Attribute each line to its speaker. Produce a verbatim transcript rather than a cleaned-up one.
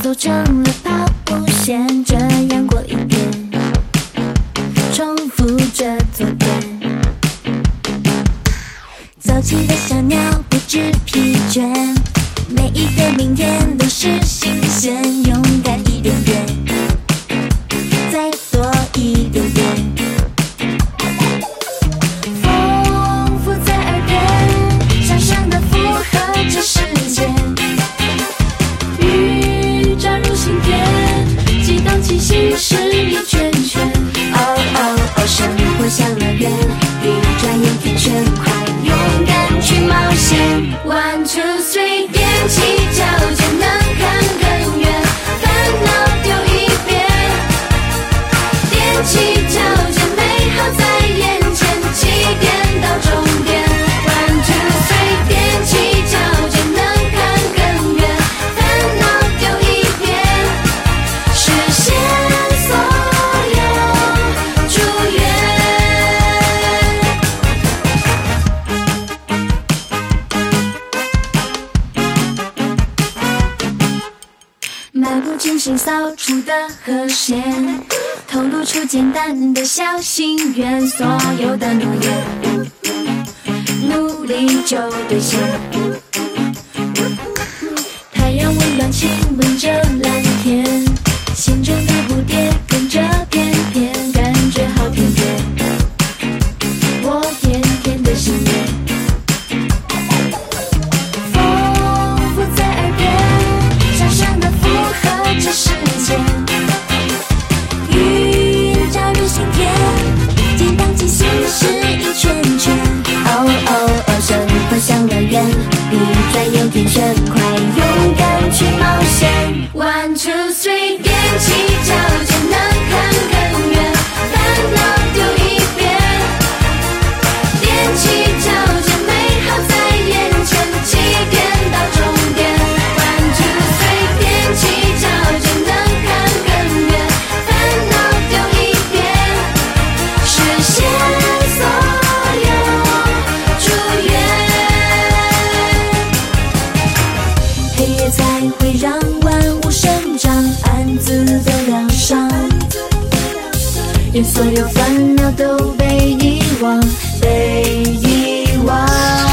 Speaker 1: 都成了抛物线，这样过一遍，重复着昨天。早起的小鸟不知疲倦，每一个明天都是新鲜，勇敢一点点，再多一点点。风拂在耳边，小声地附和着世界。雨扎入心田，激荡起心事一圈圈。哦哦哦，生活像乐园，一转眼天旋快，勇敢去冒险。One two three， 踮起脚尖能看更远，烦恼丢一边，踮起脚尖美好在眼前，起点到终点。One two three， 踮起脚尖能看更远，烦恼丢一边，实现所有祝愿。漫不经心扫出的和弦，透露出简单的小心愿，所有的诺言，努力就兑现。太阳温暖亲吻着蓝天，心中的蝴蝶跟着翩翩，感觉好甜甜，我甜甜的心愿。风拂在耳边，小声地附和着世界。雨扎入心田，激荡起心事一圈圈。哦哦哦，生活像乐园，一转眼天旋快，勇敢去冒险。One two three， 踮起脚尖能看更远，烦恼丢一边，踮起脚尖美好在眼前，起点到终点。One two three， 踮起脚尖能看更远，烦恼丢一边，实现所有祝愿。黑夜才会让万物生长，暗自的疗伤，愿所有烦恼都被遗忘，被遗忘。